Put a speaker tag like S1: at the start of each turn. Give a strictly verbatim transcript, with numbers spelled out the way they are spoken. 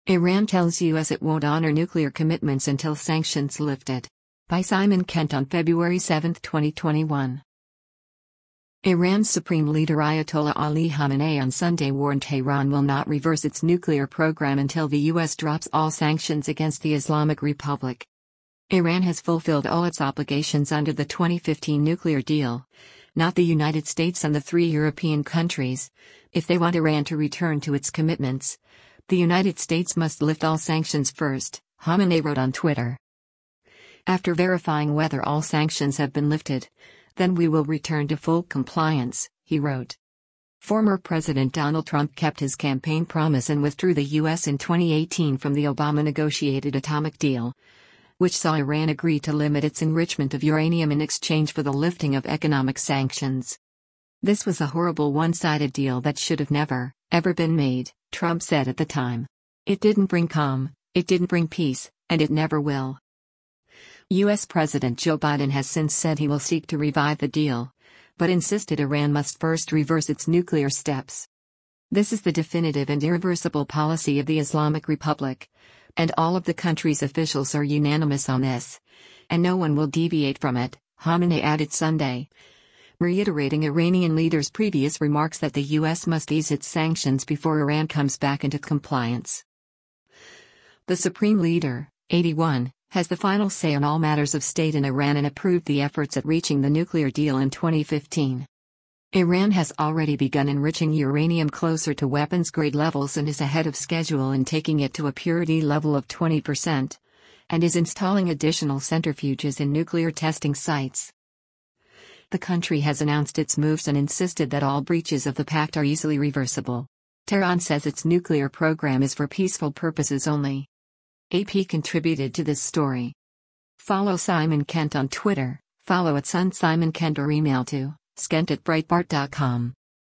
S1: Iran tells U S it won't honor nuclear commitments until sanctions lifted. By Simon Kent on February seventh, twenty twenty-one. Iran's Supreme Leader Ayatollah Ali Khamenei on Sunday warned Tehran will not reverse its nuclear program until the U S drops all sanctions against the Islamic Republic. Iran has fulfilled all its obligations under the twenty fifteen nuclear deal, not the United States and the three European countries. If they want Iran to return to its commitments, the United States must lift all sanctions first, Khamenei wrote on Twitter. After verifying whether all sanctions have been lifted, then we will return to full compliance, he wrote. Former President Donald Trump kept his campaign promise and withdrew the U S in twenty eighteen from the Obama-negotiated atomic deal, which saw Iran agree to limit its enrichment of uranium in exchange for the lifting of economic sanctions. This was a horrible one-sided deal that should have never, ever been made, Trump said at the time. It didn't bring calm, it didn't bring peace, and it never will. U S President Joe Biden has since said he will seek to revive the deal, but insisted Iran must first reverse its nuclear steps. This is the definitive and irreversible policy of the Islamic Republic, and all of the country's officials are unanimous on this, and no one will deviate from it, Khamenei added Sunday, reiterating Iranian leaders' previous remarks that the U S must ease its sanctions before Iran comes back into compliance. The Supreme Leader, eighty-one, has the final say on all matters of state in Iran and approved the efforts at reaching the nuclear deal in twenty fifteen. Iran has already begun enriching uranium closer to weapons-grade levels and is ahead of schedule in taking it to a purity level of twenty percent, and is installing additional centrifuges in nuclear testing sites. The country has announced its moves and insisted that all breaches of the pact are easily reversible. Tehran says its nuclear program is for peaceful purposes only. A P contributed to this story. Follow Simon Kent on Twitter, follow at Sun Simon Kent or email to skent at breitbart dot com.